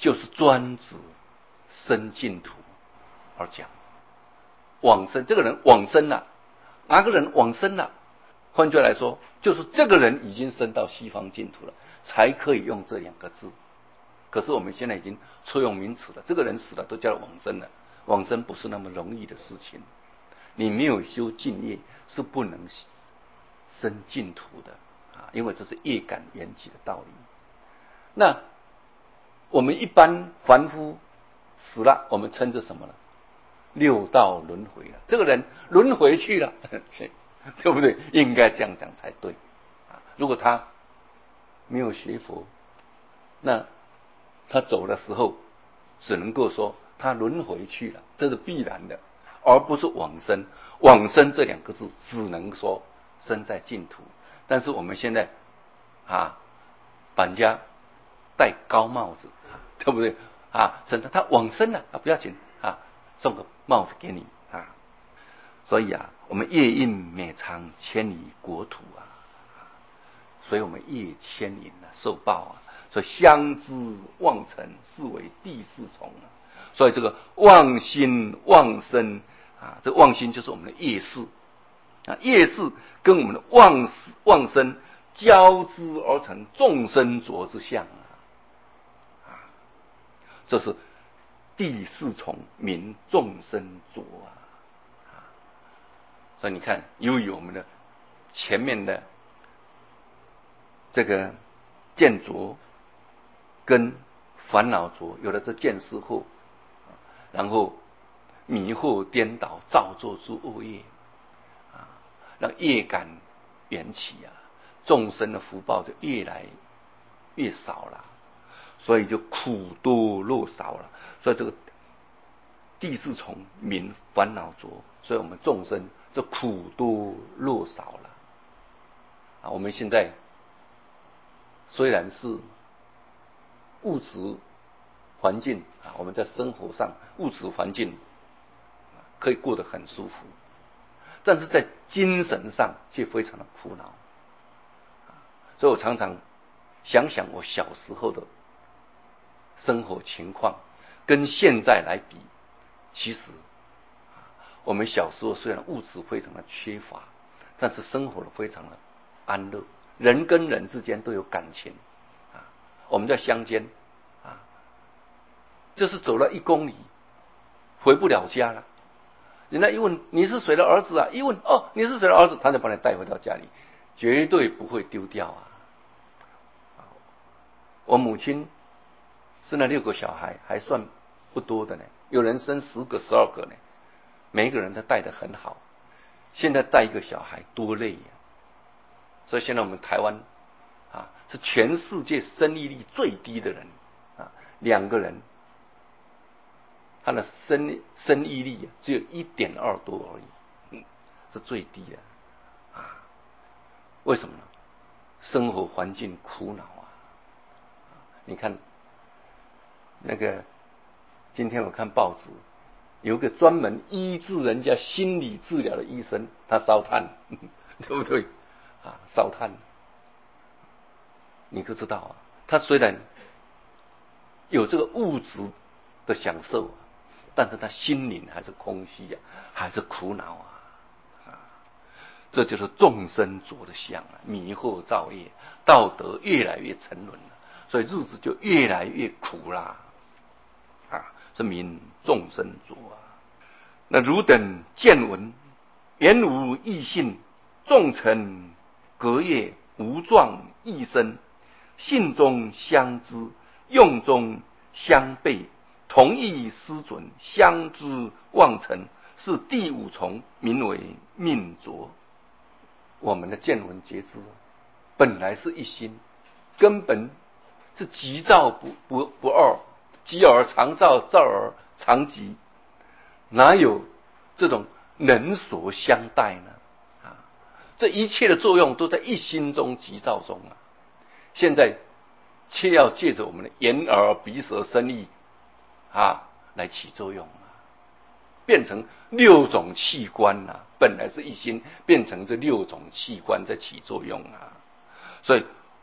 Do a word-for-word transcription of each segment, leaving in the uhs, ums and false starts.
就是专指生净土而讲。往生，这个人往生了，哪个人往生了？换句话来说，就是这个人已经升到西方净土了，才可以用这两个字。可是我们现在已经错用名词了，这个人死了都叫往生了。往生不是那么容易的事情，你没有修净业是不能生净土的啊，因为这是业感缘起的道理。那我们一般凡夫死了，我们称之什么呢？六道轮回了，这个人轮回去了，对不对？应该这样讲才对啊。如果他没有学佛，那他走的时候只能够说他轮回去了，这是必然的，而不是往生。往生这两个字只能说生在净土，但是我们现在啊，把人家戴高帽子，对不对啊？真的，他往生了啊，不要紧啊，送个帽子给你啊。所以啊，我们业因每常千里国土啊，所以我们业牵引啊，受报啊。所以相知妄尘是为第四重啊。所以这个妄心妄生啊，这妄心就是我们的业识啊，业识跟我们的妄妄生交织而成众生浊之相啊，啊，这是第四重名众生浊啊。所以你看，由于我们的前面的这个见浊跟烦恼浊，有了这见识后，然后迷惑颠倒，造作诸恶业啊，让业感缘起啊，众生的福报就越来越少了，所以就苦多乐少了。所以这个第四重名烦恼浊，所以我们众生这苦多乐少了啊。我们现在虽然是物质环境啊，我们在生活上物质环境可以过得很舒服，但是在精神上却非常的苦恼。所以我常常想想我小时候的生活情况，跟现在来比，其实我们小时候虽然物质非常的缺乏，但是生活的非常的安乐，人跟人之间都有感情啊。我们在乡间啊，就是走了一公里回不了家了，人家一问你是谁的儿子啊，一问哦你是谁的儿子，他就把你带回到家里，绝对不会丢掉啊。我母亲生了六个小孩，还算不多的呢，有人生十个十二个呢，每一个人都带得很好。现在带一个小孩多累呀、啊！所以现在我们台湾啊是全世界生育率最低的人啊，两个人他的生生育率只有一点二多而已，嗯，是最低的啊。为什么呢？生活环境苦恼啊！你看那个，今天我看报纸，有个专门医治人家心理治疗的医生，他烧炭，对不对啊？烧炭，你可知道啊？他虽然有这个物质的享受，但是他心灵还是空虚啊，还是苦恼啊！啊，这就是众生浊的相啊，迷惑造业，道德越来越沉沦了，所以日子就越来越苦啦！啊，是名众生浊啊。那汝等见闻，原无异性，众成隔业，无状异生，性中相知，用中相悖，同意失准，相知妄成，是第五重，名为命浊。我们的见闻觉知本来是一心，根本是急躁不不不二，急而常躁，躁而常急，哪有这种能所相待呢？啊，这一切的作用都在一心中急躁中啊！现在却要借着我们的眼耳鼻舌身意啊来起作用啊，变成六种器官啊，本来是一心，变成这六种器官在起作用啊！所以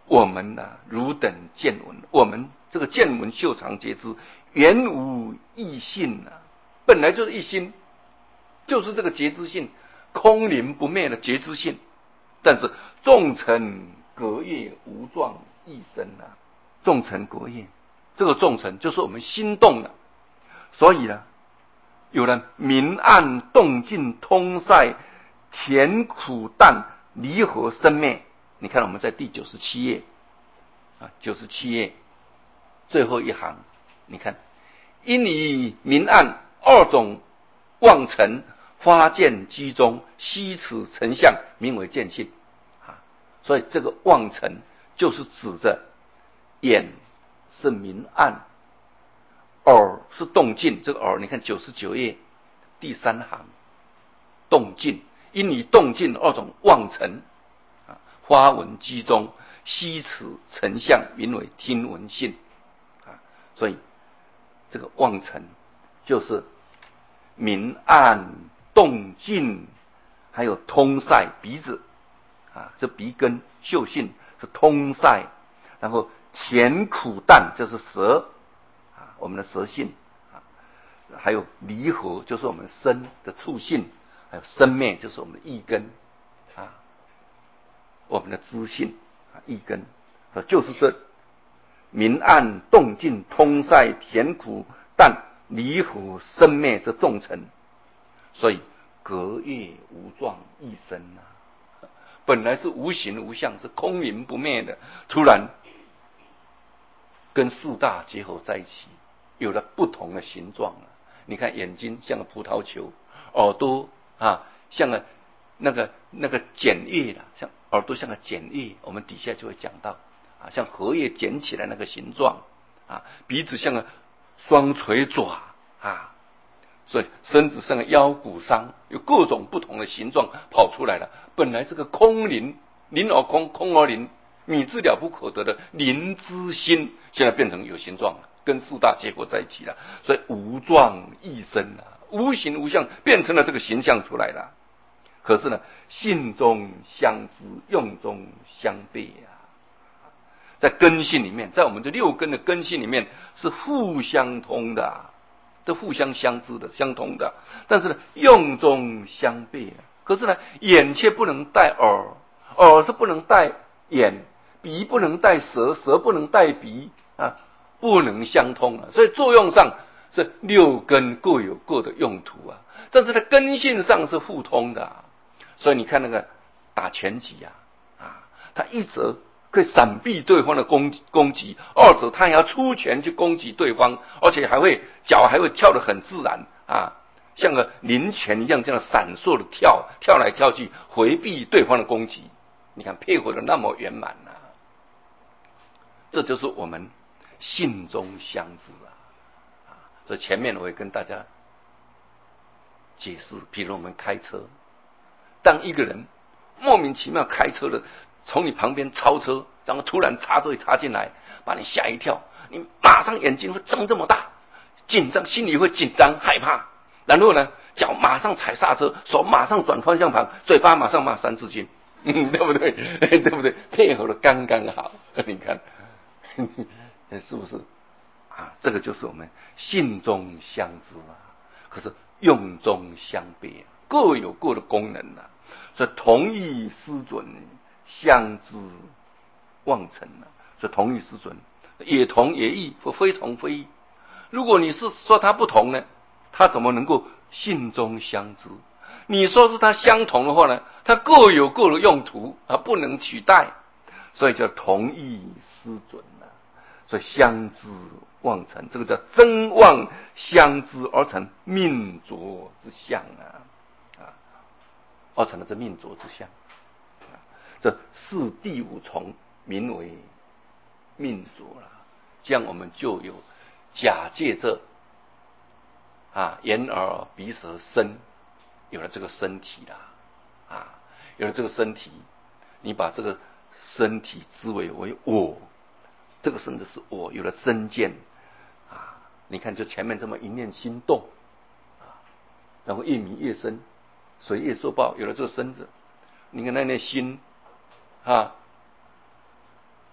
我们呐、啊，汝等见闻，我们这个见闻秀长皆知，原无异性啊，本来就是一心，就是这个觉知性，空灵不灭的觉知性。但是众尘隔业无状异生啊，众尘隔业，这个众尘就是我们心动了，所以呢，有了明暗动静通塞甜苦淡离合生灭。你看我们在第九十七页啊，九十七页最后一行，你看，因以明暗二种妄尘发见居中，悉此成相，名为见性啊。所以这个妄尘就是指着眼是明暗，耳是动静。这个耳，你看九十九页第三行，动静，因以动静二种妄尘啊，发闻居中，悉此成相，名为听闻性啊。所以这个妄尘就是明暗动静，还有通塞，鼻子啊，这鼻根嗅性是通塞，然后甜苦淡就是舌啊，我们的舌性啊，还有离合就是我们身的触性，还有生灭就是我们的意根啊，我们的知性啊，意根就是这明暗动静通塞甜苦淡离合生灭这众尘。所以隔业无状异生啊，本来是无形无相，是空灵不灭的，突然跟四大结合在一起，有了不同的形状啊。你看眼睛像个葡萄球，耳朵啊像个那个那个茧叶啦，像耳朵像个茧叶，我们底下就会讲到啊，像荷叶卷起来那个形状啊，鼻子像个双垂爪啊。所以身子上的腰骨伤，有各种不同的形状跑出来了。本来是个空灵，灵而空，空而灵，米之了不可得的灵之心，现在变成有形状了，跟四大结合在一起了。所以无状异生啊，无形无相，变成了这个形象出来了。可是呢，性中相知，用中相悖啊。在根性里面，在我们这六根的根性里面是互相通的啊，这互相相知的，相通的，但是呢，用中相悖。可是呢，眼却不能带耳，耳是不能带眼，鼻不能带舌，舌不能带鼻啊，不能相通啊。所以作用上是六根各有各的用途啊，但是在根性上是互通的啊。所以你看那个打拳击啊，啊，他一则可以闪避对方的攻攻击，二者他也要出拳去攻击对方，而且还会脚还会跳得很自然啊，像个灵拳一样这样闪烁的跳，跳来跳去回避对方的攻击。你看配合的那么圆满啊，这就是我们性中相知啊。啊，所以前面我也跟大家解释，比如我们开车，当一个人莫名其妙开车的从你旁边超车，然后突然插队插进来，把你吓一跳，你马上眼睛会睁这么大，紧张，心里会紧张害怕，然后呢，脚马上踩刹车，手马上转方向盘，嘴巴马上骂三字经，嗯，对不对？对不对？配合的刚刚好，你看，是不是啊？这个就是我们性中相知啊，可是用中相悖，各有各的功能啊。所以同意思准，相知妄尘啊。所以同意思准，也同也异，非同非异。如果你是说它不同呢，它怎么能够性中相知？你说是它相同的话呢，它各有各的用途啊，不能取代，所以叫同意思准啊。所以相知妄成，这个叫真妄相知而成命浊之相啊。而成了这命浊之相，这是第五重，名为命浊了。这样我们就有假借着啊眼耳鼻舌身，有了这个身体啦，啊，有了这个身体，你把这个身体之为为我，这个身子是我，有了身见啊。你看，就前面这么一念心动啊，然后越迷越深。水业受报，有了这个身子，你看那念心啊，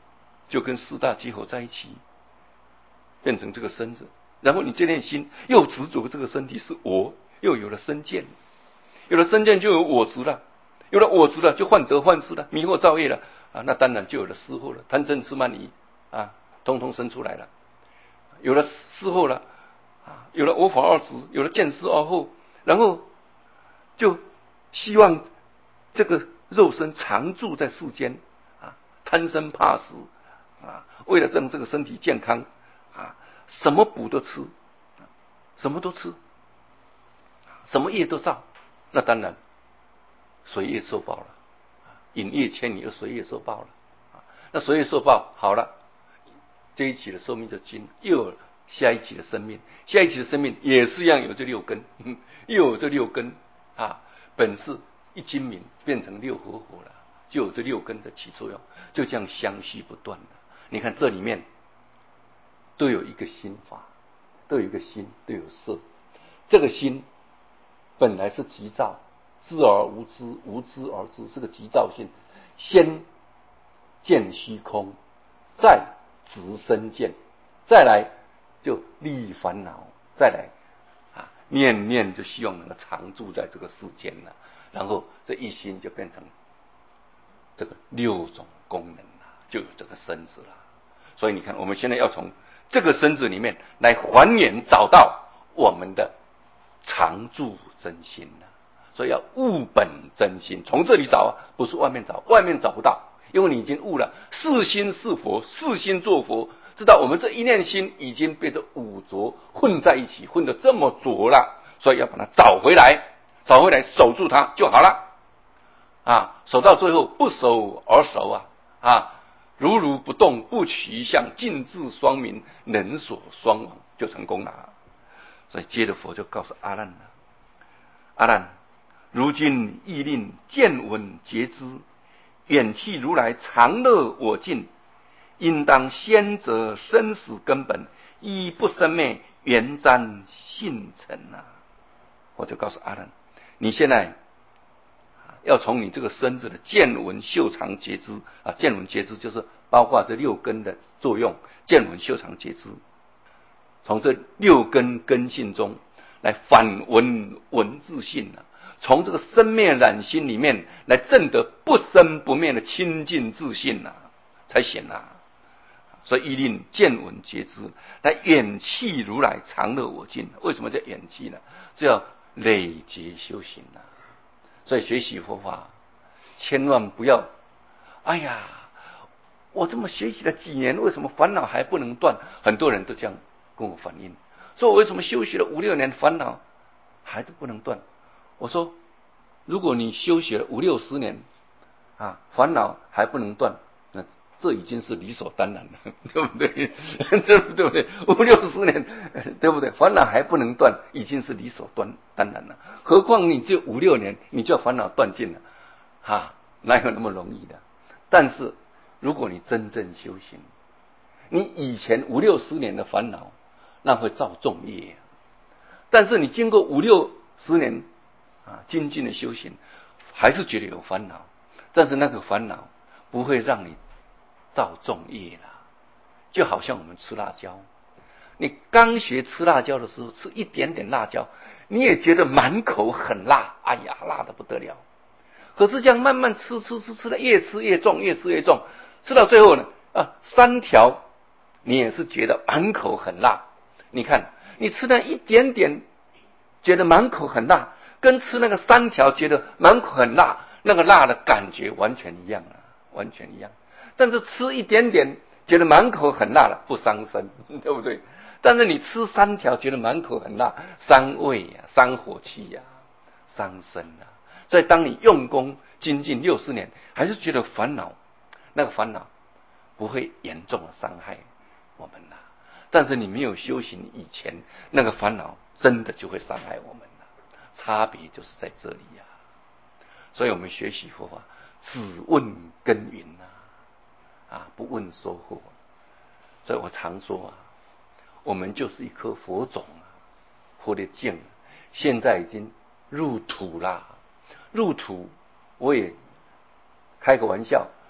就跟四大结合在一起，变成这个身子。然后你这念心又执着这个身体是我，又有了身见，有了身见就有我执了，有了我执了就患得患失了，迷惑造业了啊，那当然就有了失后了，贪嗔痴慢疑啊，通通生出来了。有了失后了啊，有了我法二执，有了见思二后，然后就希望这个肉身常住在世间啊，贪生怕死啊，为了让这个身体健康啊，什么补都吃，什么都吃，什么业都造，那当然随业受报了，引业牵引，又随业受报了啊。那随业受报好了，这一期的寿命就尽，又有下一期的生命，下一期的生命也是一样有这六根，又有这六根啊，本是一精明变成六合火了，就有这六根在起作用，就这样相续不断的。你看这里面都有一个心法，都有一个心，都有色。这个心本来是急躁，知而无知，无知而知，是个急躁性。先见虚空，再执身见，再来就立烦恼，再来啊念念就希望能够常住在这个世间了，然后这一心就变成这个六种功能了，就有这个身子了。所以你看，我们现在要从这个身子里面来还原，找到我们的常住真心了。所以要悟本真心，从这里找啊，不是外面找，外面找不到，因为你已经悟了，是心是佛，是心做佛，知道我们这一念心已经被这五浊混在一起，混得这么浊了，所以要把它找回来，找回来守住它就好了啊，守到最后不守而守啊啊，如如不动，不取一相，尽至双明，能所双亡，就成功了。所以接着佛就告诉阿难了，阿难，如今亦令见闻觉知，远弃如来常乐我净，应当先择生死根本，一不生灭，圆沾性成啊！我就告诉阿难，你现在要从你这个身子的见闻嗅尝觉知啊，见闻觉知就是包括这六根的作用，见闻嗅尝觉知，从这六根根性中来反闻闻自性啊，从这个生灭染心里面来证得不生不灭的清净自性啊，才显啊。所以亦令见闻觉知，来远弃如来常乐我净。为什么叫远弃呢？这要累劫修行啊。所以学习佛法，千万不要，哎呀，我这么学习了几年，为什么烦恼还不能断？很多人都这样跟我反映，说我为什么修学了五六年，烦恼还是不能断？我说，如果你修学了五六十年，啊，烦恼还不能断，那这已经是理所当然了，对不对？对不对？五六十年，对不对？烦恼还不能断，已经是理所当然了。何况你只有五六年，你就要烦恼断尽了，哈、啊，哪有那么容易的？但是如果你真正修行，你以前五六十年的烦恼，那会造重业。但是你经过五六十年啊精进的修行，还是觉得有烦恼，但是那个烦恼不会让你造重业了。就好像我们吃辣椒，你刚学吃辣椒的时候，吃一点点辣椒，你也觉得满口很辣，哎呀，辣得不得了。可是这样慢慢吃吃吃吃的，越吃越重，越吃越重，吃到最后呢，啊，三条你也是觉得满口很辣。你看，你吃那一点点觉得满口很辣，跟吃那个三条觉得满口很辣，那个辣的感觉完全一样啊，完全一样。但是吃一点点觉得满口很辣了，不伤身，对不对？但是你吃三条觉得满口很辣，伤胃呀、啊，伤火气呀、啊，伤身啊。所以当你用功精进六十年，还是觉得烦恼，那个烦恼不会严重的伤害我们了。但是你没有修行以前，那个烦恼真的就会伤害我们了。差别就是在这里呀、啊。所以我们学习佛法，只问耕耘啊，啊，不问收获。所以我常说啊，我们就是一颗佛种啊，佛的境现在已经入土啦。入土，我也开个玩笑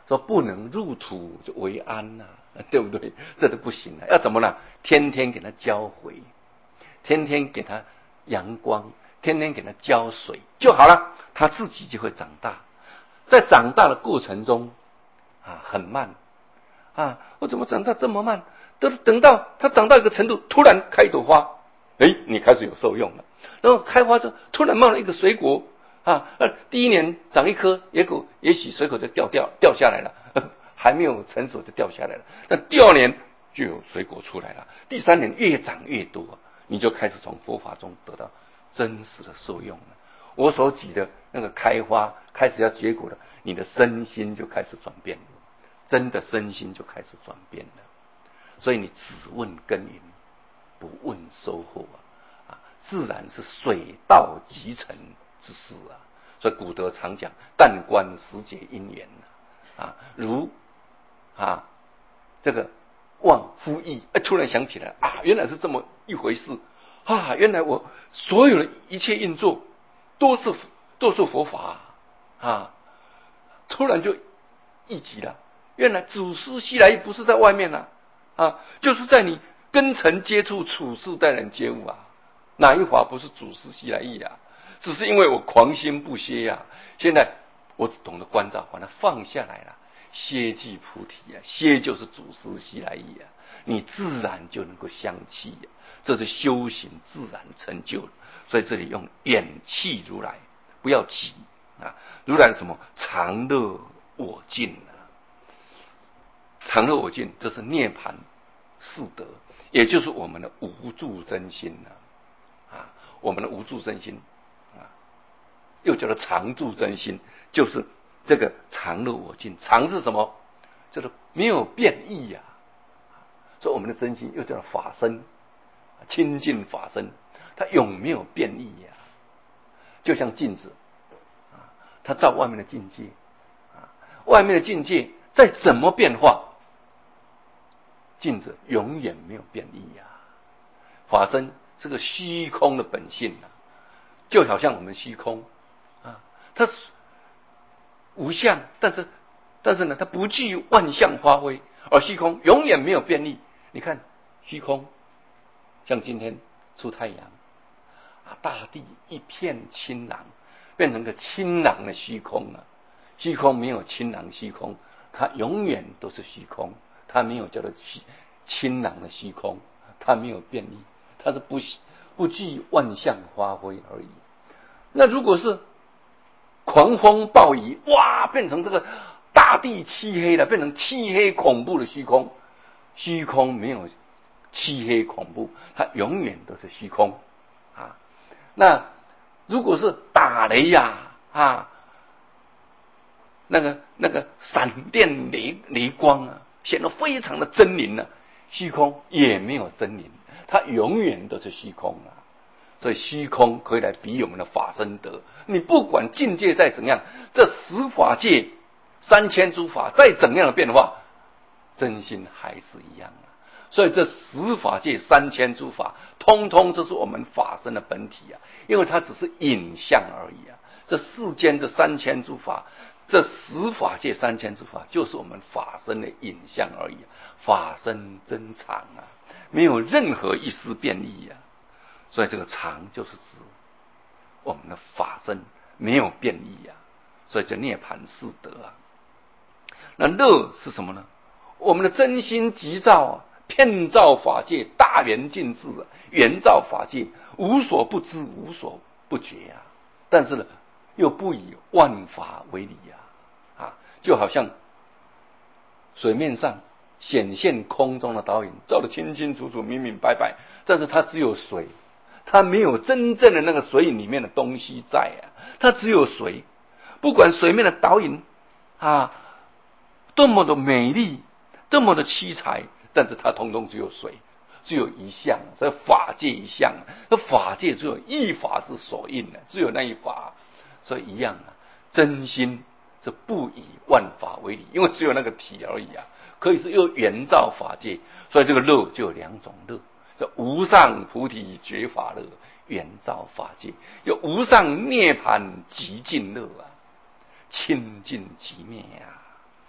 说不能入土就为安呐、啊，对不对？这都不行了、啊，要怎么呢？天天给它浇回，天天给它阳光，天天给它浇水就好了，它自己就会长大。在长大的过程中啊，很慢啊，我怎么长大这么慢？都等到它长到一个程度，突然开一朵花，哎，你开始有受用了。然后开花之后，突然冒了一个水果啊，呃，第一年长一颗野果，也许水果就掉掉掉下来了，呵还没有成熟就掉下来了。但第二年就有水果出来了，第三年越长越多，你就开始从佛法中得到真实的受用了。我所举的那个开花开始要结果了，你的身心就开始转变了，真的身心就开始转变了。所以你只问耕耘，不问收获啊，啊，自然是水到渠成之事啊。所以古德常讲“但观时节因缘”啊，如啊这个望夫羿，哎，突然想起来啊，原来是这么一回事啊！原来我所有的一切运作都是都是佛法啊！突然就一急了，原来祖师西来意不是在外面啊，啊，就是在你根尘接触处事待人接物啊。哪一法不是祖师西来意啊？只是因为我狂心不歇呀、啊，现在我只懂得关照，把它放下来了，歇即菩提啊，歇就是祖师西来意啊，你自然就能够相契啊，这是修行自然成就。所以这里用远弃如来，不要急啊。如来什么常乐我净啊，常乐我净，这是涅槃四德，也就是我们的无住真心啊。啊，我们的无住真心啊，又叫做常住真心，就是这个常乐我净。常是什么？就是没有变异呀、啊。所以我们的真心又叫做法身，清净法身，它永没有变异呀、啊。就像镜子啊，它照外面的境界啊，外面的境界再怎么变化，镜子永远没有变异呀、啊。法身是个虚空的本性啊，就好像我们虚空啊，它无相，但是但是呢，它不具万象发挥，而虚空永远没有变异。你看虚空，像今天出太阳啊，大地一片清朗，变成个清朗的虚空了。虚空没有清朗虚空，它永远都是虚空，它没有叫做清朗的虚空，它没有变异。它是不不具万象发挥而已。那如果是狂风暴雨，哇，变成这个大地漆黑了，变成漆黑恐怖的虚空。虚空没有漆黑恐怖，它永远都是虚空啊。那如果是打雷呀 啊, 啊，那个那个闪电雷雷光啊，显得非常的狰狞啊，虚空也没有狰狞。它永远都是虚空啊，所以虚空可以来比喻我们的法身德。你不管境界再怎样，这十法界三千诸法再怎样的变化，真心还是一样啊。所以这十法界三千诸法，通通这是我们法身的本体啊，因为它只是影像而已啊。这世间这三千诸法，这十法界三千诸法，就是我们法身的影像而已、啊。法身真常啊，没有任何一丝变异啊。所以这个常就是指我们的法身没有变异啊，所以叫涅槃四德啊。那乐是什么呢？我们的真心急躁啊，遍照法界，大圆尽智啊，圆照法界，无所不知，无所不觉啊。但是呢，又不以万法为理啊，啊，就好像水面上显现空中的倒影，照得清清楚楚、明明白白，但是它只有水，它没有真正的那个水里面的东西在啊，它只有水。不管水面的倒影啊，多么的美丽，多么的七彩，但是它通通只有水，只有一相，所以法界一相，那法界只有一法之所应呢，只有那一法，所以一样啊，真心是不以万法为理，因为只有那个体而已啊，可以是又圆照法界，所以这个乐就有两种乐，叫无上菩提觉法乐，圆照法界；有无上涅槃极尽乐啊，清净极灭啊。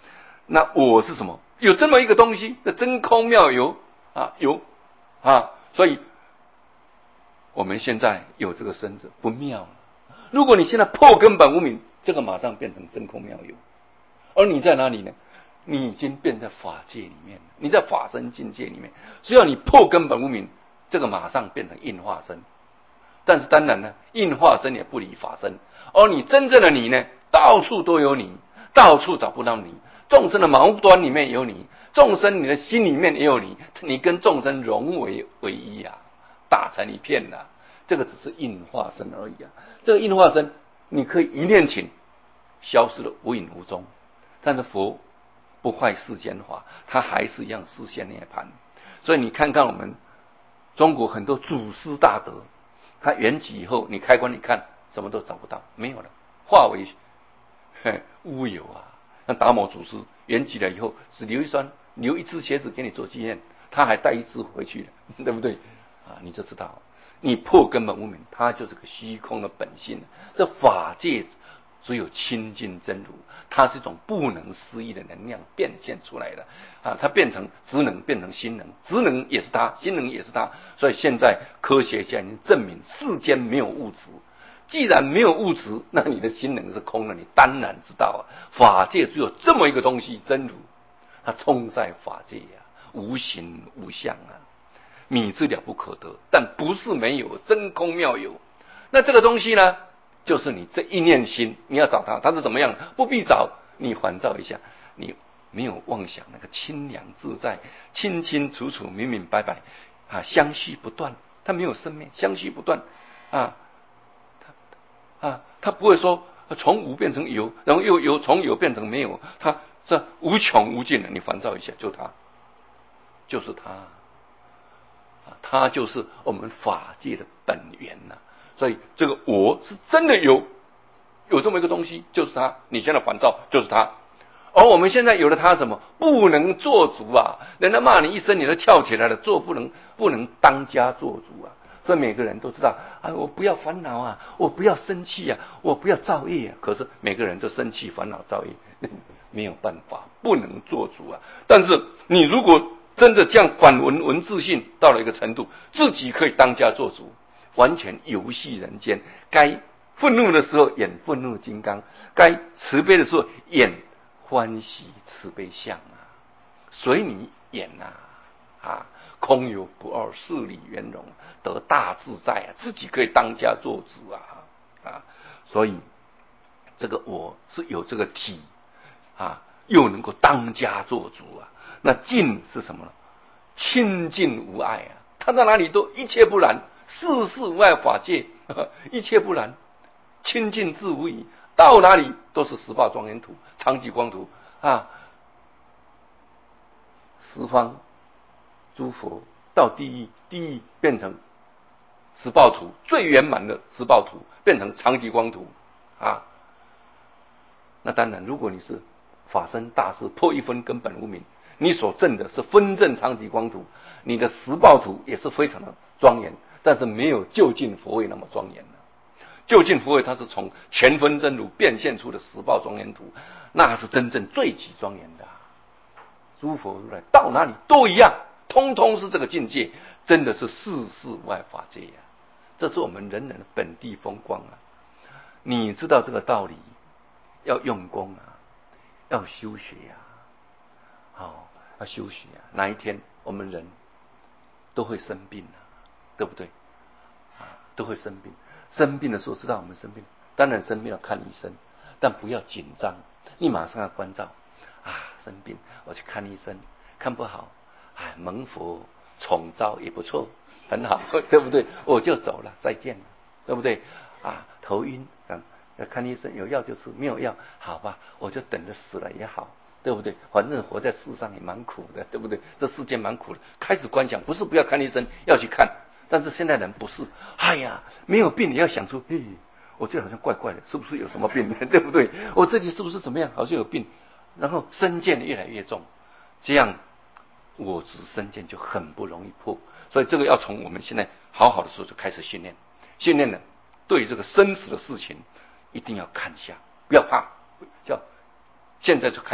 那我是什么？有这么一个东西，这真空妙有啊，有啊，所以我们现在有这个身子不妙了。如果你现在破根本无明，这个马上变成真空妙有，而你在哪里呢？你已经变在法界里面了，你在法身境界里面，只要你破根本无明，这个马上变成应化身。但是当然呢，应化身也不离法身，而你真正的你呢，到处都有你，到处找不到你。众生的毛端里面有你，众生你的心里面也有你，你跟众生融为为一啊，打成一片啊。这个只是应化身而已啊。这个应化身，你可以一念起，消失了无影无踪。但是佛不坏世间法，他还是一样实现涅槃。所以你看看我们中国很多祖师大德，他圆寂以后，你开关一看，什么都找不到，没有了，化为乌有啊。像达摩祖师圆寂了以后，只留一双留一只鞋子给你做纪念，他还带一只回去了，对不对啊？你就知道，你破根本无明，它就是个虚空的本性。这法界只有清净真如，它是一种不能思议的能量变现出来的啊！它变成职能，变成心能，职能也是它，心能也是它。所以现在科学家已经证明，世间没有物质。既然没有物质，那你的心能是空的，你当然知道啊，法界只有这么一个东西，真如，它充在法界啊，无形无相啊，迷之了不可得，但不是没有，真空妙有。那这个东西呢，就是你这一念心，你要找它，它是怎么样？不必找，你反照一下，你没有妄想，那个清凉自在，清清楚楚，明明白白啊，相续不断，它没有生灭，相续不断啊。啊，他不会说从无变成有，然后又有从有变成没有，他这无穷无尽的。你烦躁一下，就他，就是他，啊，他就是我们法界的本源呐、啊。所以这个我是真的有，有这么一个东西，就是他。你现在烦躁，就是他。而我们现在有了他什么？不能做主啊！人家骂你一声，你都跳起来了，做不能不能当家做主啊！所以每个人都知道啊，我不要烦恼啊，我不要生气啊，我不要造业啊。可是每个人都生气、烦恼、造业，没有办法，不能做主啊。但是你如果真的这样反文文字性到了一个程度，自己可以当家做主，完全游戏人间。该愤怒的时候演愤怒金刚，该慈悲的时候演欢喜慈悲相啊，随你演啊。啊，空有不二，事理圆融，得大自在啊！自己可以当家做主啊！啊，所以这个我是有这个体啊，又能够当家做主啊。那净是什么呢？清净无碍啊！他到哪里都一切不染，世事无碍法界，呵一切不染，清净自无疑。到哪里都是十报庄严土、常寂光土啊，十方。诸佛到地狱，地狱变成十报土，最圆满的十报土变成常寂光土啊。那当然，如果你是法身大士，破一分根本无明，你所证的是分证常寂光土，你的十报土也是非常的庄严，但是没有究竟佛位那么庄严了。究竟佛位它是从全分真如变现出的十报庄严土，那是真正最极庄严的、啊。诸佛如来到哪里都一样。通通是这个境界，真的是世事外法界呀、啊！这是我们人人的本地风光啊！你知道这个道理，要用功啊，要修学呀、啊，好、哦，要修学啊！哪一天我们人都会生病啊，对不对？啊，都会生病。生病的时候知道我们生病，当然生病要看医生，但不要紧张，你马上要关照啊！生病我去看医生，看不好。哎，蒙佛宠招也不错，很好，对不对？我就走了，再见了，对不对？啊，头晕，嗯，要看医生，有药就吃，没有药，好吧，我就等着死了也好，对不对？反正活在世上也蛮苦的，对不对？这世界蛮苦的。开始观想，不是不要看医生，要去看，但是现在人不是，哎呀，没有病，你要想出，嘿，我这好像怪怪的，是不是有什么病，对不对？我自己是不是怎么样？好像有病，然后身见越来越重，这样。我执身见就很不容易破，所以这个要从我们现在好好的时候就开始训练。训练呢，对这个生死的事情一定要看下，不要怕，叫现在就开始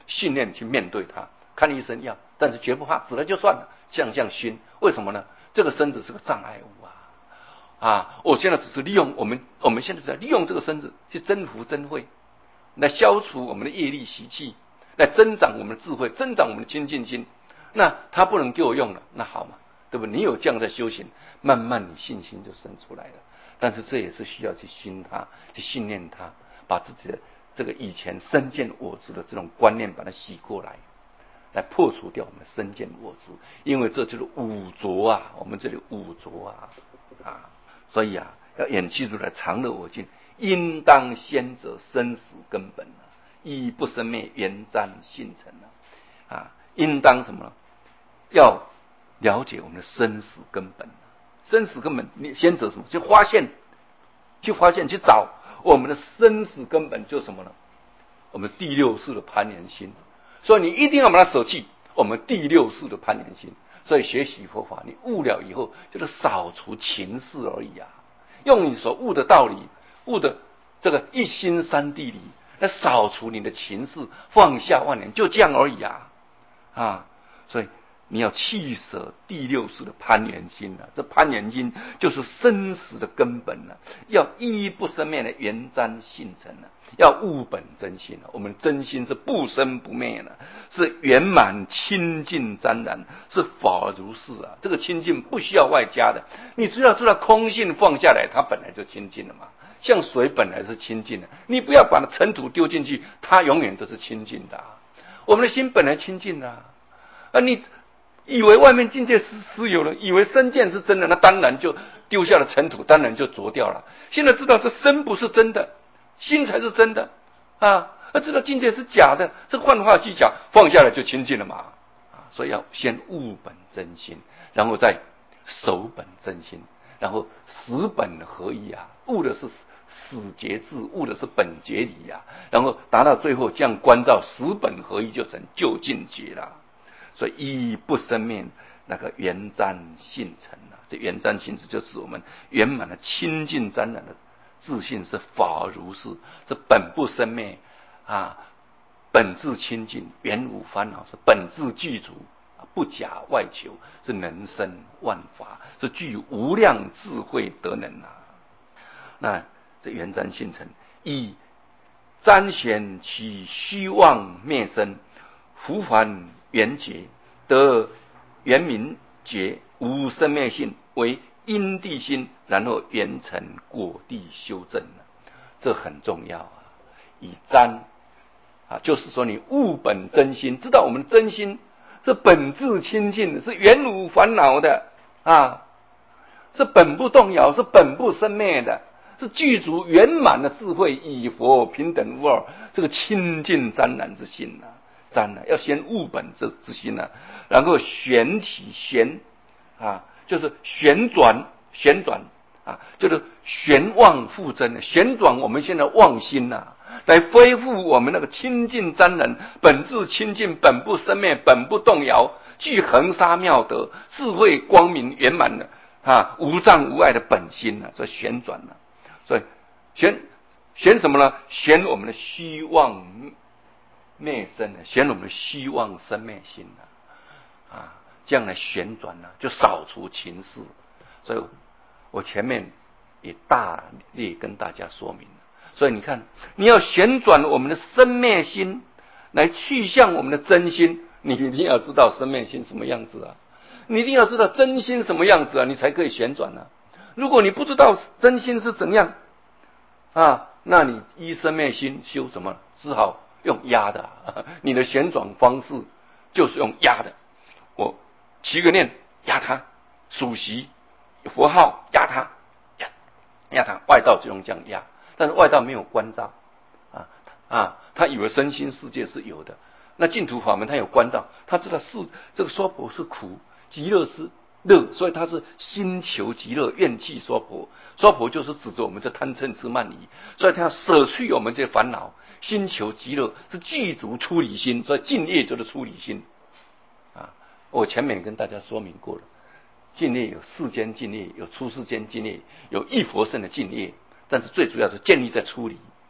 信念去面对它。看医生要，但是绝不怕，死了就算了，向向熏。为什么呢？这个身子是个障碍物啊！啊，我现在只是利用我们，我们现在是在利用这个身子去增福增慧，来消除我们的业力习气，来增长我们的智慧，增长我们的清净心。那他不能给我用了，那好嘛，对不对？你有这样的修行，慢慢你信心就生出来了。但是这也是需要去信他，去信念他，把自己的这个以前身见我执的这种观念把它洗过来，来破除掉我们的身见我执。因为这就是五浊啊，我们这里五浊啊啊，所以啊，要演记住来常乐我净，应当先者生死根本啊，一不生灭，缘沾性成啊啊，应当什么呢？要了解我们的生死根本。生死根本，你先者什么？去发现，去发现，去找我们的生死根本，就是什么呢？我们第六识的攀缘心。所以你一定要把它舍弃，我们第六识的攀缘心。所以学习佛法，你悟了以后，就是扫除情事而已啊。用你所悟的道理，悟的这个一心三谛理，来扫除你的情事，放下万年，就这样而已啊啊！所以你要弃舍第六识的攀缘心啊，这攀缘心就是生死的根本啊，要一不生灭的缘沾性成啊，要悟本真心啊。我们真心是不生不灭的，是圆满清净沾然，是法如是啊。这个清净不需要外加的，你只要知道空性放下来，它本来就清净了嘛。像水本来是清净的，你不要把它尘土丢进去，它永远都是清净的啊。我们的心本来清净啊，啊你以为外面境界是私有了，以为身见是真的，那当然就丢下了尘土，当然就浊掉了。现在知道这身不是真的，心才是真的啊！知道境界是假的，这幻化虚假，放下来就清净了嘛啊！所以要先悟本真心，然后再守本真心，然后识本合一啊，悟的是始觉智，悟的是本觉理啊，然后达到最后这样观照识本合一，就成究竟觉了。所以一不生灭，那个圆沾性成啊，这圆沾性质就指我们圆满的清净沾染的自信是法如是，是本不生灭啊，本自清净，原无烦恼，是本自具足，不假外求，是能生万法，是具无量智慧德能啊。那这圆沾性成，以彰显其虚妄灭生，福还圆觉，得圆明觉，无生灭性，为因地心，然后圆成果地修正了。这很重要啊！以彰啊，就是说你悟本真心，知道我们的真心是本质清净的，是原无烦恼的啊，是本不动摇，是本不生灭的，是具足圆满的智慧，以佛平等无二，这个清净湛然之心啊。沾呢，要先悟本之之心呢、啊，然后旋体旋啊，就是旋转旋转啊，就是旋妄复真，旋转我们现在妄心呐、啊，来恢复我们那个清净沾然，本质清净，本不生灭，本不动摇，具恒沙妙德，智慧光明圆满的啊，无障无碍的本心呢、啊，所以旋转呢、啊，所以旋旋什么呢？旋我们的虚妄灭生呢，旋我们的虚妄生灭心呢、啊，啊，这样来旋转呢、啊，就扫除情事。所以我前面也大力跟大家说明了。所以你看，你要旋转我们的生灭心，来去向我们的真心，你一定要知道生灭心什么样子啊，你一定要知道真心什么样子啊，你才可以旋转啊。如果你不知道真心是怎样啊，那你依生灭心修什么？只好用压的、啊，你的旋转方式就是用压的。我起个念压它，数息佛号压它，压压它，外道就用这样压，但是外道没有关照啊啊，他以为身心世界是有的。那净土法门他有关照，他知道是这个娑婆是苦，极乐是乐，所以他是心求极乐，怨气娑婆。娑婆就是指着我们这贪嗔痴慢疑，所以他要舍去我们这些烦恼，心求极乐是具足出离心，所以净业就是出离心啊。我前面跟大家说明过了，净业有世间净业，有出世间净业，有一佛圣的净业，但是最主要是建立在出离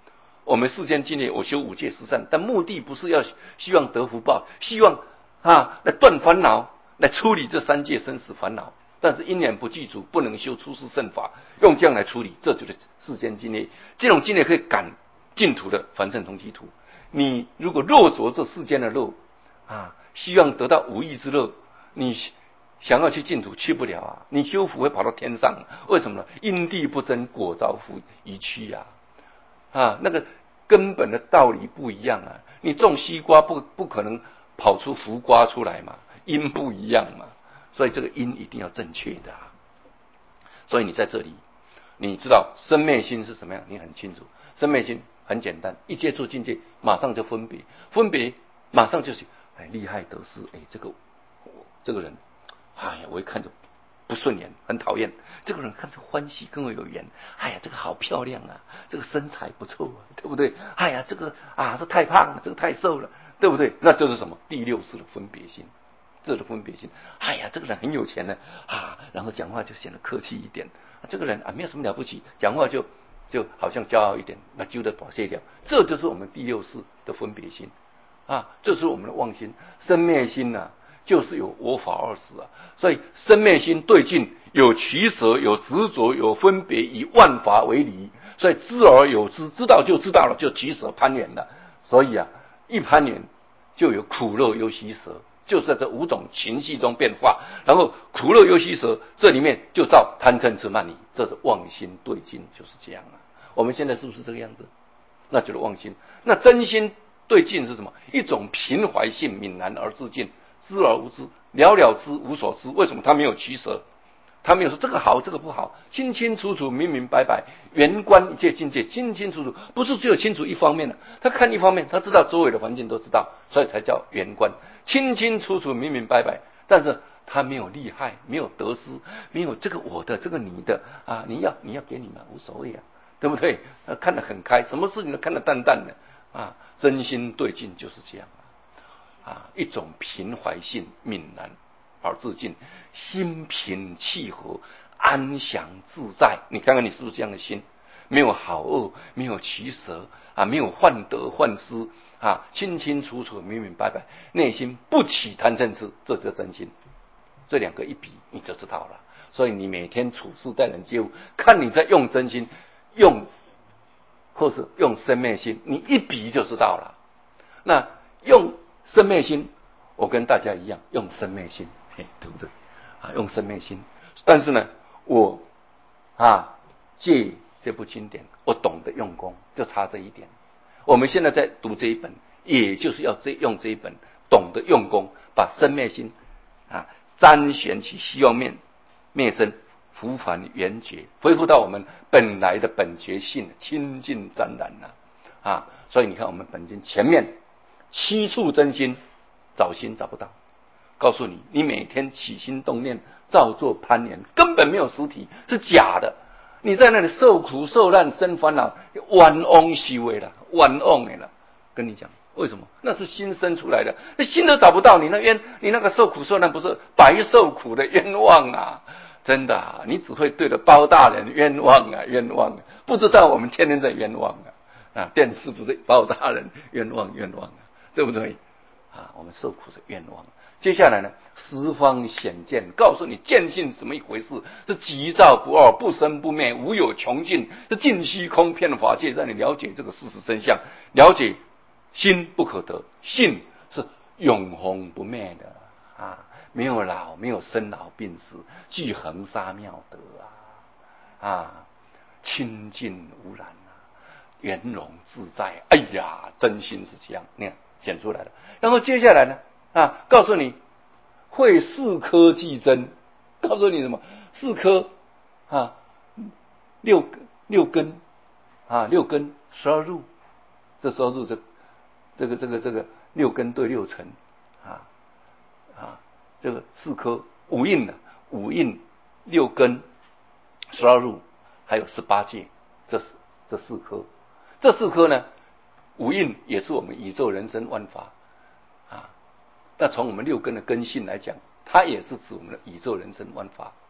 我们世间境界，我修五戒十善，但目的不是要希望得福报，希望啊来断烦恼，来处理这三界生死烦恼。但是因缘不具足，不能修出世圣法，用这样来处理，这就是世间境界。这种境界可以感净土的凡圣同居土。你如果落着这世间的乐啊，希望得到无义之乐，你想要去净土去不了啊！你修福会跑到天上，为什么呢？因地不争，果遭福宜趋啊！啊，那个根本的道理不一样啊！你种西瓜不不可能跑出福瓜出来嘛，因不一样嘛，所以这个因一定要正确的啊！所以你在这里，你知道生灭心是什么样？你很清楚，生灭心很简单，一接触境界，马上就分别，分别马上就是哎利害得失，哎这个这个人。哎呀，我一看就不顺眼，很讨厌。这个人看着欢喜，跟我有缘。哎呀，这个好漂亮啊，这个身材不错啊，对不对？哎呀，这个啊，这太胖了，这个太瘦了，对不对？那就是什么？第六识的分别心，这是分别心。哎呀，这个人很有钱呢啊，然后讲话就显得客气一点。啊、这个人啊，没有什么了不起，讲话就就好像骄傲一点，把揪得短些掉。这就是我们第六识的分别心啊，这是我们的妄心、生灭心呐、啊。就是有我法二识啊，所以生灭心对境有取舍，有执着，有分别，以万法为理，所以知而有之，知道就知道了，就取舍攀缘了。所以啊，一攀缘就有苦乐忧喜舍，就在这五种情绪中变化，然后苦乐忧喜舍这里面就造贪嗔痴慢疑，这是妄心对境，就是这样啊。我们现在是不是这个样子？那就是妄心。那真心对境是什么？一种平怀性，泯然而自尽。知而无知，了了之，无所知。为什么他没有取舍？他没有说这个好，这个不好，清清楚楚，明明白白，圆观一切境界，清清楚楚，不是只有清楚一方面的。他看一方面，他知道周围的环境都知道，所以才叫圆观，清清楚楚，明明白白。但是他没有利害，没有得失，没有这个我的，这个你的啊，你要你要给你嘛，无所谓啊，对不对？看得很开，什么事情都看得淡淡的啊，真心对境就是这样。啊，一种平怀性，泯然而自尽，心平气和，安详自在。你看看你是不是这样的心？没有好恶，没有取舍啊，没有患得患失啊，清清楚楚，明明白白，内心不起贪嗔痴，这叫真心。这两个一比，你就知道了。所以你每天处事待人接物，看你在用真心，用或是用生灭心，你一比就知道了。那用生灭心，我跟大家一样用生灭心，嘿，对不对？啊，用生灭心。但是呢，我啊借这部经典，我懂得用功，就差这一点。我们现在在读这一本，也就是要这用这一本，懂得用功，把生灭心啊彰显起希望灭灭生、福凡圆觉，恢复到我们本来的本觉性，清净湛然呐啊，啊！所以你看，我们本经前面。七处真心，找心找不到。告诉你，你每天起心动念，照做攀缘，根本没有实体，是假的。你在那里受苦受难生烦恼，冤枉虚伪了，冤枉的了。跟你讲，为什么？那是心生出来的，那心都找不到，你那冤，你那个受苦受难不是白受苦的冤枉啊！真的啊，你只会对着包大人冤枉啊，冤枉啊！不知道我们天天在冤枉啊啊！电视不是包大人冤枉冤枉啊！对不对啊？我们受苦是冤枉。接下来呢，十方显见，告诉你见性什么一回事？是极照不二，不生不灭，无有穷尽，是尽虚空遍法界，让你了解这个事实真相，了解心不可得，性是永恒不灭的啊，没有老，没有生老病死，具恒沙妙德啊啊，清净无染啊，圆融自在。哎呀，真心是这样，你看。显出来了，然后接下来呢？啊，告诉你会四颗即真，告诉你什么？四颗啊，六六根啊，六根十二入，这十二入这这个这个这个六根对六尘啊啊，这个四颗五蕴呢，五蕴六根十二入，还有十八界，这这四颗，这四颗呢？五蕴也是我们宇宙人生万法啊，那从我们六根的根性来讲，它也是指我们的宇宙人生万法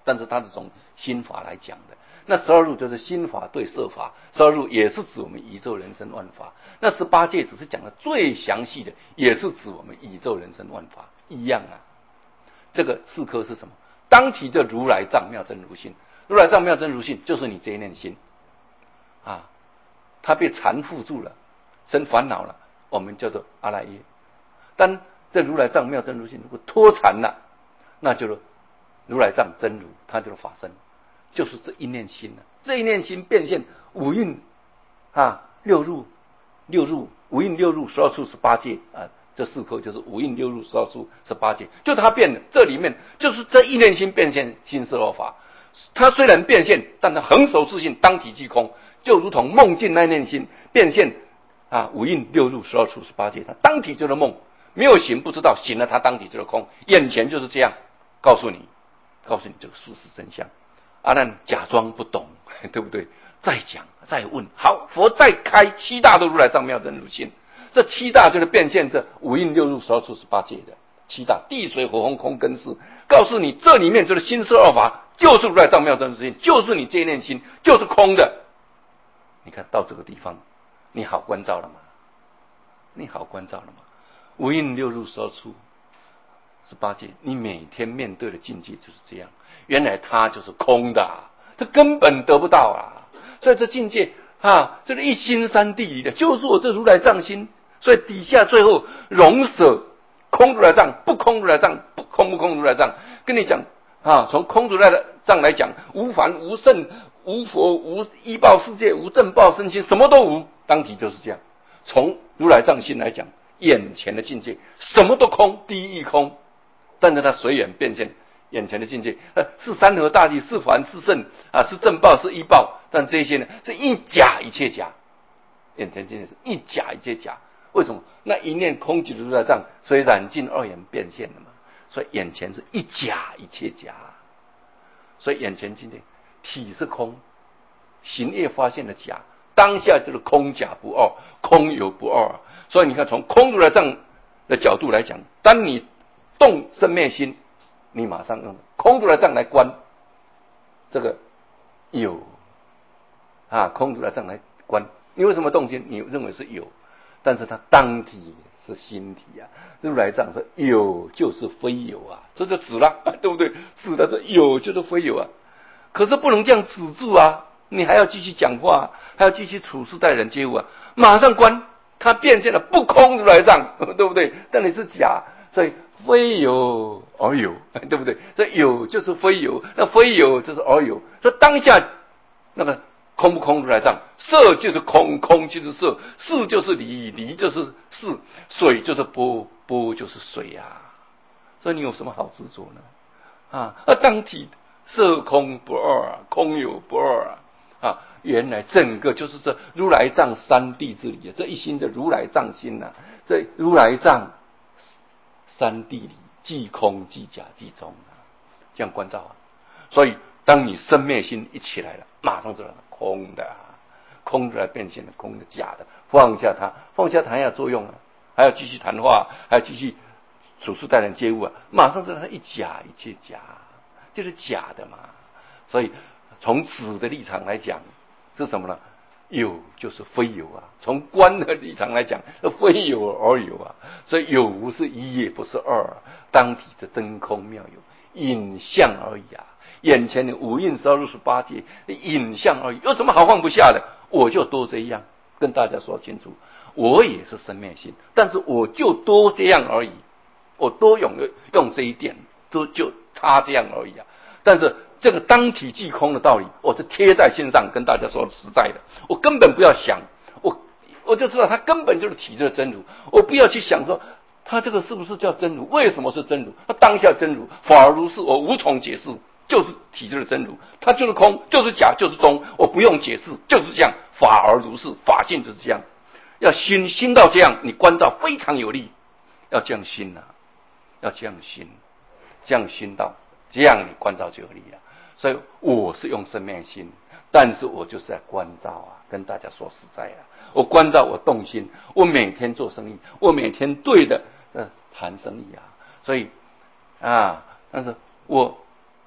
但是它是从心法来讲的。那十二入就是心法对色法，十二入也是指我们宇宙人生万法。那十八界只是讲的最详细的，也是指我们宇宙人生万法一样啊。这个四科是什么？当体的如来藏妙真如性，如来藏妙真如性就是你这一念心啊，它被缠缚住了，生烦恼了，我们叫做阿赖耶。但这如来藏妙真如性如果脱缠了，那就是如来藏真如，它就是法身，就是这一念心了。这一念心变现五蕴啊，六入六入五蕴六入十二处十八界啊，这四科就是五蕴六入十二处十八界，就它变了。这里面就是这一念心变现心是恶法，它虽然变现，但它恒守自性，当体即空，就如同梦境那念心变现啊，五蕴六入十二处十八界，它当体就是梦，没有醒不知道，醒了它当体就是空，眼前就是这样，告诉你，告诉你这个事实真相。阿难假装不懂，对不对？再讲再问，好，佛再开七大的如来藏妙真如性，这七大就是变现这五蕴六入十二处十八界的七大，地水火风空根识，告诉你这里面就是心色二法，就是如来藏妙真如性，就是你这一念心，就是空的。你看到这个地方，你好关照了吗？你好关照了吗？五蕴六入十二处十八界，你每天面对的境界就是这样。原来它就是空的、啊，它根本得不到啊！所以这境界啊，这是一心三地理的，就是我这如来藏心。所以底下最后容舍空如来藏，不空如来藏，不空不空如来藏。跟你讲啊，从空如来藏来讲，无凡无圣无佛无依报世界无正报身心，什么都无，当体就是这样。从如来藏心来讲，眼前的境界什么都空，第一义空，但是它随缘变现。眼前的境界，呃，是山河大地，是凡是圣啊，是正报，是依报，但这些呢，是一假一切假。眼前境界是一假一切假，为什么？那一念空即如来藏，所以染尽二眼变现了嘛。所以眼前是一假一切假，所以眼前境界体是空，行业发现的假，当下就是空假不二，空有不二。所以你看，从空如来藏的角度来讲，当你动生灭心，你马上用空如来藏来观这个有啊，空如来藏来观，你为什么动心？你认为是有，但是它当体是心体啊。如来藏是有就是非有啊，这就止了，对不对？止了，这有就是非有啊。可是不能这样止住啊，你还要继续讲话，还要继续处事待人接物啊。马上观，它变现了不空如来藏，对不对？但你是假，所以非有而有，对不对？这有就是非有，那非有就是而有。说当下那个空不空如来藏，色就是空，空就是色，是就是离，离就是是，水就是波，波就是水啊。所以你有什么好执着呢？啊，啊当体色空不二啊，空有不二啊。啊，原来整个就是这如来藏三谛之理，这一心的如来藏心呐、啊，这如来藏三谛里即空即假即中啊，这样关照啊。所以当你生灭心一起来了，马上知道空的、啊，空出来变现的，空的假的，放下它，放下它还要作用啊，还要继续谈话，还要继续处事待人接物啊，马上知道它一假一切假，就是假的嘛。所以从子的立场来讲是什么呢？有就是非有啊，从观的立场来讲，非有而有啊，所以有无是一也不是二、啊，当体的真空妙有，影像而已啊。眼前的五蕴十二入十八界，影像而已，有什么好放不下的？我就多这样，跟大家说清楚，我也是生灭心，但是我就多这样而已，我多用用这一点，都就差这样而已啊。但是这个当体即空的道理，我是贴在心上跟大家说实在的，我根本不要想，我我就知道它根本就是体的真如，我不要去想说它这个是不是叫真如，为什么是真如，它当下真如，法而如是，我无从解释，就是体质的真如，它就是空，就是假，就是中，我不用解释，就是这样，法而如是，法性就是这样。要心心到这样，你关照非常有力，要这样心呐、啊，要这样心，这样心到。这样你关照就有力啊，所以我是用生命心，但是我就是在关照啊，跟大家说实在啊，我关照我动心，我每天做生意，我每天对的呃谈生意啊，所以啊，但是我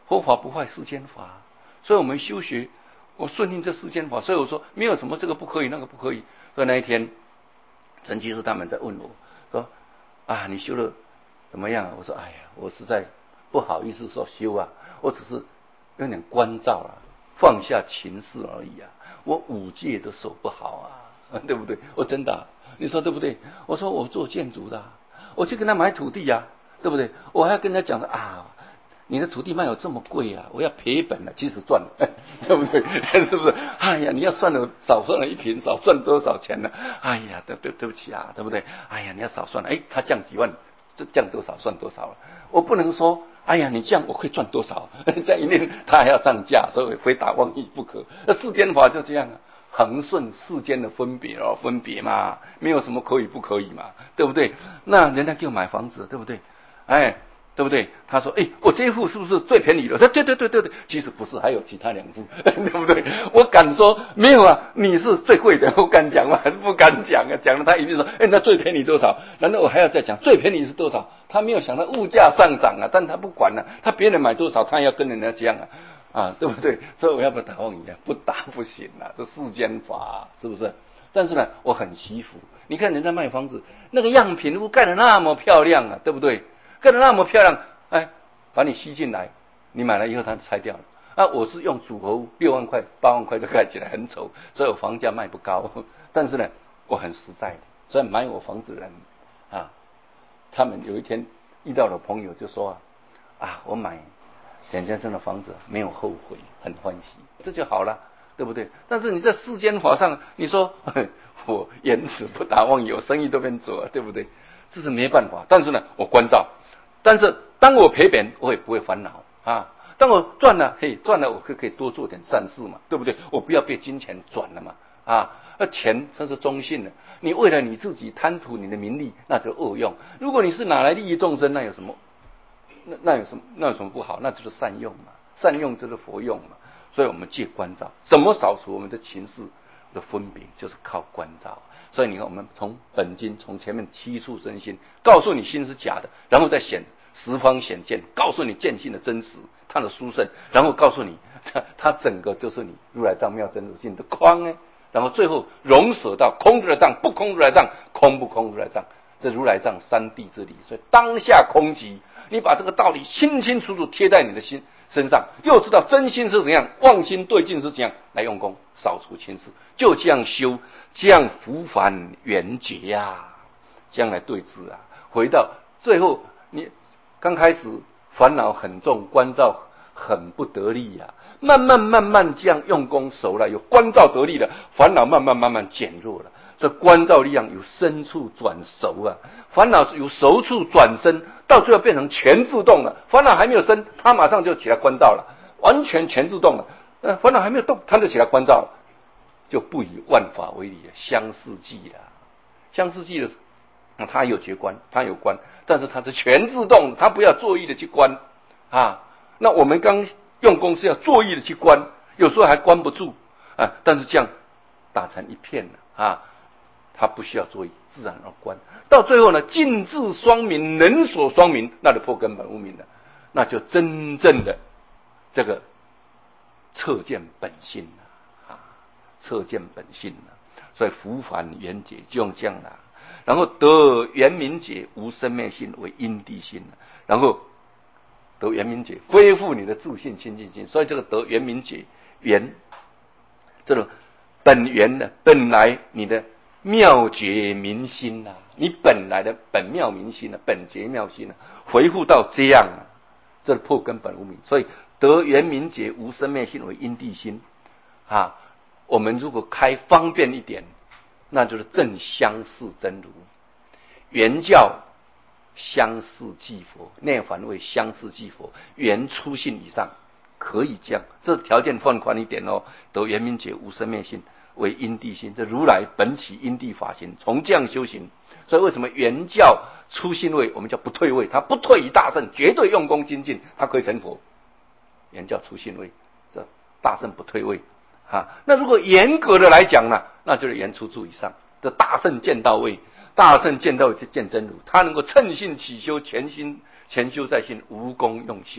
佛法不坏世间法，所以我们修学，我顺应这世间法。所以我说没有什么这个不可以，那个不可以。所以那一天，陈居士他们在问我说：“啊，你修的怎么样？”我说：“哎呀，我实在不好意思说修啊，我只是有点关照啊，放下情事而已啊。我五戒都守不好啊，对不对？我真的、啊，你说对不对？我说我做建筑的、啊，我去跟他买土地呀、啊，对不对？我还要跟他讲说啊。”你的土地卖有这么贵啊，我要赔本了，其实赚了，对不对？是不是？哎呀，你要算了，少算了一瓶，少赚多少钱呢？哎呀，对对对不起啊，对不对？哎呀，你要少算了，哎，他降几万，这降多少算多少了。我不能说，哎呀，你降我会赚多少？这样一定他还要涨价，所以非打妄意不可。那世间法就这样啊，恒顺世间的分别哦，分别嘛，没有什么可以不可以嘛，对不对？那人家给我买房子，对不对？哎。对不对？他说：“哎，我这一户是不是最便宜的？”我说：“对对对对对，其实不是，还有其他两户，对不对？”我敢说没有啊，你是最贵的，我敢讲吗？还是不敢讲啊？讲了他一定说：“哎，那最便宜多少？”难道我还要再讲最便宜是多少？他没有想到物价上涨啊，但他不管了、啊，他别人买多少，他要跟人家讲啊，啊，对不对？所以我要不要打妄语啊？不打不行啊，这世间法、啊、是不是？但是呢，我很惜福。你看人家卖房子，那个样品屋盖得那么漂亮啊，对不对？盖得那么漂亮，哎，把你吸进来，你买了以后它拆掉了。啊，我是用组合屋，六万块、八万块就盖起来，很丑，所以我房价卖不高。但是呢，我很实在的，所以买我房子的人啊，他们有一天遇到了朋友就说啊，啊，我买简先生的房子没有后悔，很欢喜，这就好了，对不对？但是你在世间法上，你说我言辞不达妄语，生意都变做了，对不对？这是没办法。但是呢，我关照。但是当我赔本，我也不会烦恼啊。当我赚了，嘿，赚了我可以多做点善事嘛，对不对？我不要被金钱转了嘛，啊，那钱这是中性的。你为了你自己贪图你的名利，那就恶用。如果你是拿来利益众生，那有什么？那那有什么？那有什么不好？那就是善用嘛，善用就是佛用嘛。所以我们借关照，怎么扫除我们的情事的分别，就是靠关照。所以你看，我们从本经从前面七处真心，告诉你心是假的，然后再显十方显见，告诉你见性的真实，它的殊胜，然后告诉你它它整个就是你如来藏妙真如性的框呢，然后最后融舍到空如来藏，不空如来藏，空不空如来藏，这如来藏三谛之理。所以当下空寂，你把这个道理清清楚楚贴在你的心身上，又知道真心是怎样，妄心对境是怎样，来用功扫除情事，就这样修，这样福凡缘觉呀、啊，将来对治啊，回到最后，你刚开始烦恼很重，关照很不得力呀、啊，慢慢慢慢这样用功熟了，有关照得力了，烦恼慢慢慢慢减弱了。这关照力量由深处转熟啊，烦恼由熟处转深，到最后变成全自动了。烦恼还没有生，它马上就起来关照了，完全全自动了。呃，烦恼还没有动，它就起来关照了，就不以万法为理，相似记了。相似记的，它有觉观，它有观，但是它是全自动，它不要作意的去观啊。那我们刚用功是要作意的去观，有时候还关不住啊，但是这样打成一片了啊。他不需要作意，自然而观。到最后呢，尽智双明，能所双明，那就破根本无明了，那就真正的这个彻见本性了啊，彻见本性了。所以福凡缘觉就用这样的，然后得圆明觉无生灭性为因地性了，然后得圆明觉恢复你的自信清净心。所以这个得圆明觉圆，这种本源的本来你的妙觉明心呐、啊，你本来的本妙明心啊，本觉妙心啊，回复到这样啊，这破根本无明。所以得圆明觉无生灭性为因地心啊。我们如果开方便一点，那就是正相似真如，原教相似即佛，内凡为相似即佛，原初性以上可以这样，这条件放宽一点哦。得圆明觉无生灭性为因地心，这如来本起因地法行，从这样修行。所以为什么原教初性位我们叫不退位，他不退于大圣，绝对用功精进，他可以成佛。原教初性位，这大圣不退位啊。那如果严格的来讲呢，那就是原初住以上，这大圣见到位，大圣见到位就见真如，他能够乘性起修，全心全修在心，无功用心。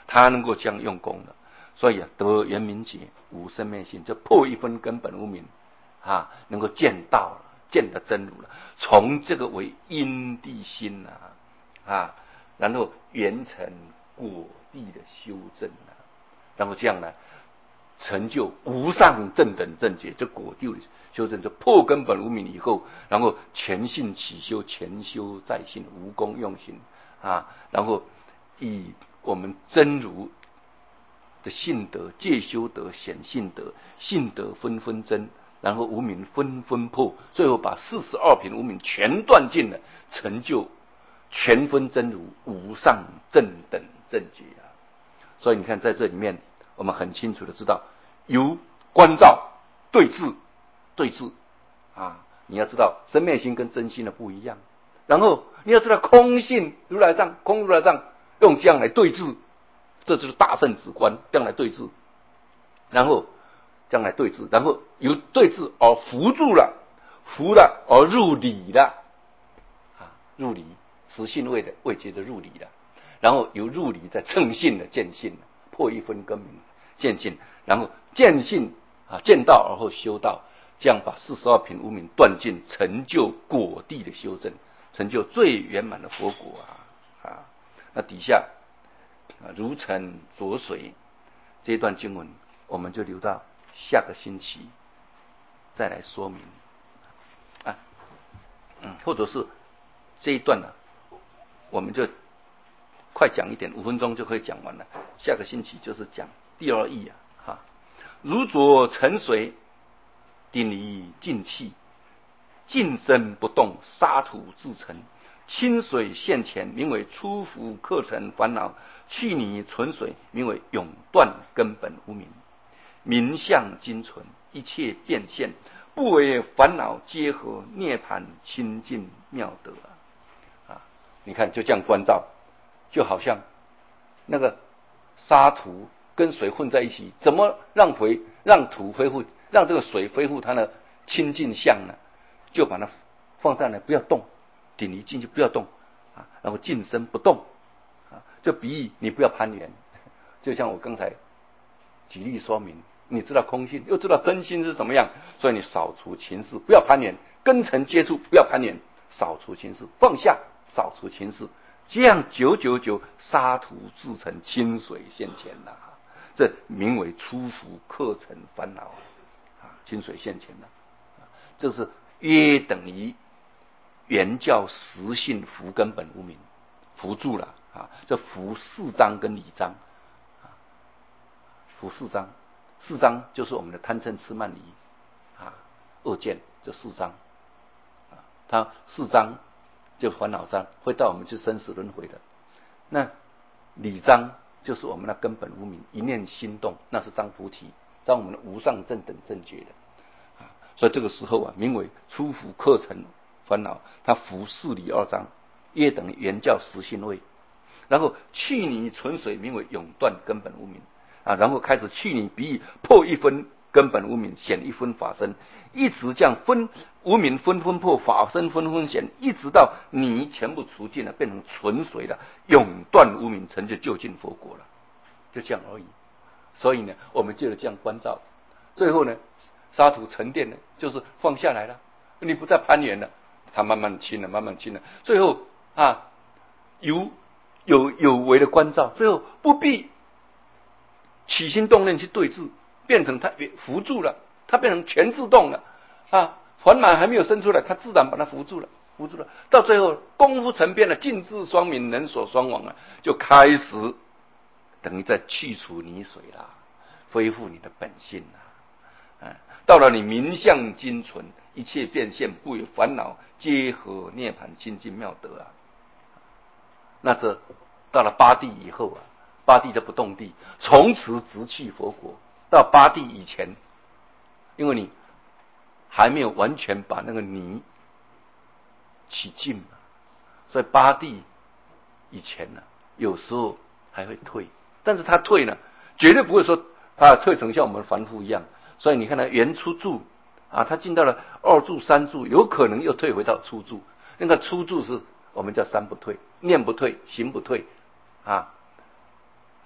他能够这样用功的，所以啊，得圆明节，无生灭性，就破一分根本无明啊，能够见到了，见得真如了，从这个为因地心啊啊，然后圆成果地的修正啊，然后这样呢，成就无上正等正觉，这果地的修正，就破根本无明以后，然后全信起修，全修在信，无功用行啊，然后以我们真如的信德、戒修德、显信德，信德纷纷增，然后无明纷纷破，最后把四十二品无明全断尽了，成就全分真如无上正等正觉啊！所以你看，在这里面，我们很清楚的知道，由观照对治，对治啊！你要知道，生灭心跟真心的不一样。然后你要知道，空性如来藏，空如来藏用这样来对治，这就是大圣止观，这样来对治。然后这样来对治，然后由对治而扶住了，扶了而入理了啊，入理实性位的位阶的入理了，然后由入理再称性的见性，破一分根明见性，然后见性啊见道而后修道，这样把四十二品无明断尽，成就果地的修正，成就最圆满的佛果啊啊！那底下啊如尘浊水这一段经文，我们就留到下个星期再来说明啊，嗯，或者是这一段呢、啊，我们就快讲一点，五分钟就可以讲完了。下个星期就是讲第二义啊，哈，如浊沉水，顶离静气，静身不动，沙土自成。清水现前，名为出伏克尘烦恼；去泥存水，名为永断根本无明。明相精纯，一切变现，不为烦恼皆合，涅槃清净妙德啊！啊，你看就这样关照，就好像那个沙土跟水混在一起，怎么让回让土恢复，让这个水恢复它的清净相呢？就把它放在那，不要动，顶离进去不要动啊，然后静身不动啊，就比喻你不要攀缘，就像我刚才举例说明。你知道空性，又知道真心是什么样，所以你扫除情事，不要攀缘，跟尘接触，不要攀缘，扫除情事，放下，扫除情事，这样九九九沙土自成，清水现前呐、啊，这名为出伏克尘烦恼啊，清水现前了、啊，这是约等于原教实性伏根本无明，伏住了啊，这伏四章跟理章啊，伏四章。四章就是我们的贪嗔痴慢疑啊，恶见这四章啊，它四章就烦恼章，会带我们去生死轮回的。那理章就是我们的根本无明，一念心动，那是章菩提，章我们的无上正等正觉的啊。所以这个时候啊，名为出伏克尘烦恼，它伏四理二章，约等于原教实性位。然后去泥存水，名为永断根本无明。啊，然后开始去你比喻破一分根本无明，显一分法身，一直这样分无明分分破，法身分分显，一直到你全部除尽了，变成纯水了，永断无明，成就究竟佛果了，就这样而已。所以呢，我们就这样关照，最后呢，沙土沉淀呢，就是放下来了，你不再攀缘了，它慢慢清了，慢慢清了，最后啊，有有有为的关照，最后不必起心动念去对治，变成它扶住了，它变成全自动了啊！烦恼还没有生出来，它自然把它扶住了，扶住了。到最后功夫成变了，尽智双明，人所双往了，就开始等于在去除泥水啦，恢复你的本性啦。啊，到了你明相精纯，一切变现，不为烦恼皆合，涅槃清净妙德啊！那这到了八地以后啊。八地的不动地，从此直去佛国。到八地以前，因为你还没有完全把那个泥洗净嘛，所以八地以前呢、啊，有时候还会退，但是他退呢，绝对不会说他退成像我们凡夫一样。所以你看他原初住啊，他进到了二住、三住，有可能又退回到初住。那个初住是我们叫三不退，念不退，行不退啊。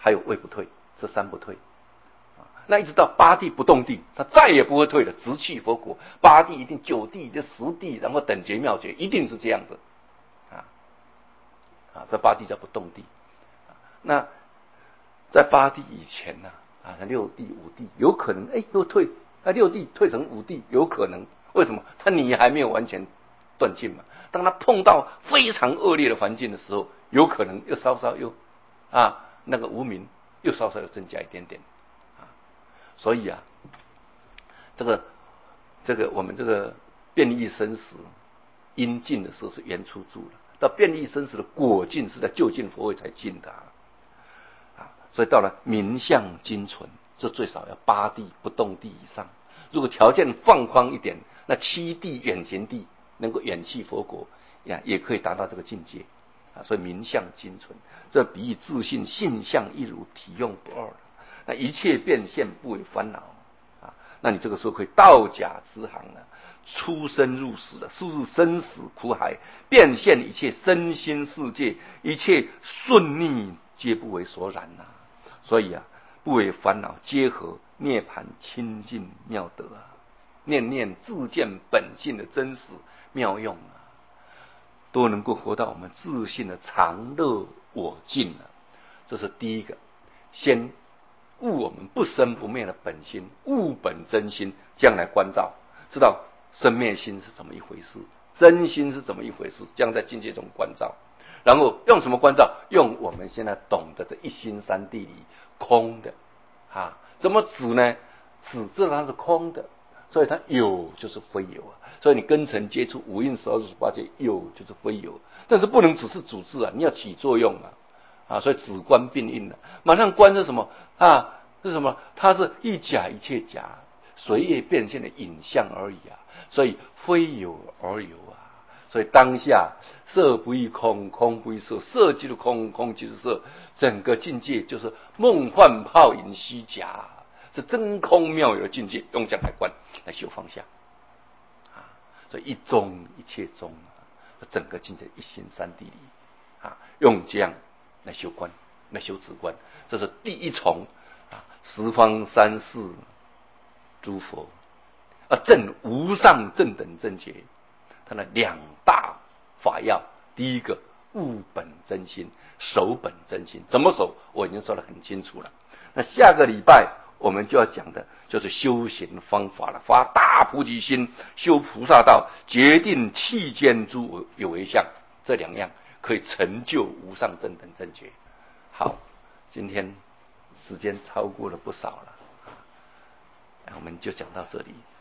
还有位不退，这三不退。那一直到八地不动地，他再也不会退了，直去佛国。八地一定九地就十地，然后等觉妙觉，一定是这样子啊啊！这八地叫不动地。那在八地以前呢啊，六地五地有可能哎又退，那六地退成五地有可能，为什么？他你还没有完全断尽嘛。当他碰到非常恶劣的环境的时候，有可能又稍稍又啊那个无明又稍稍又增加一点点。所以啊，这个这个我们这个变异生死因尽的时候是缘出住了，到变异生死的果尽是在就近佛位才尽的啊。啊所以到了名相精纯，这最少要八地不动地以上。如果条件放宽一点，那七地远行地能够远去佛国呀，也可以达到这个境界啊。所以名相精纯，这比喻自信性相一如，体用不二。那一切变现不为烦恼啊，那你这个时候可以道假支行了，出生入死的，入入生死苦海，变现一切身心世界，一切顺逆皆不为所染呐、啊。所以啊，不为烦恼，皆合涅槃清净妙德啊，念念自见本性的真实妙用啊，都能够活到我们自信的常乐我净了、啊。这是第一个，先悟我们不生不灭的本心，悟本真心，将来关照，知道生灭心是怎么一回事，真心是怎么一回事，将在境界中关照。然后用什么关照？用我们现在懂得这一心三地里空的啊，怎么指呢？指这它是空的，所以它有就是非有啊。所以你根尘接触五蕴十二十八界，有就是非有，但是不能只是主治啊，你要起作用啊。啊，所以止观并印了。马上观是什么啊？是什么？它是一假一切假，随业变现的影像而已啊。所以非有而有啊。所以当下色不异空，空不异色，色即是空，空即是色，整个境界就是梦幻泡影虚假，是真空妙有的境界。用这样来观来修放下啊。所以一中一切中啊，整个境界一心三地里啊，用这样来修观，来修止观，这是第一重啊！十方三世诸佛啊，证无上正等正觉，它的两大法要，第一个悟本真心，守本真心。怎么守？我已经说得很清楚了。那下个礼拜我们就要讲的就是修行方法了，发大菩提心，修菩萨道，决定弃见诸有为相，这两样可以成就无上正等正觉。好，今天时间超过了不少了，我们就讲到这里。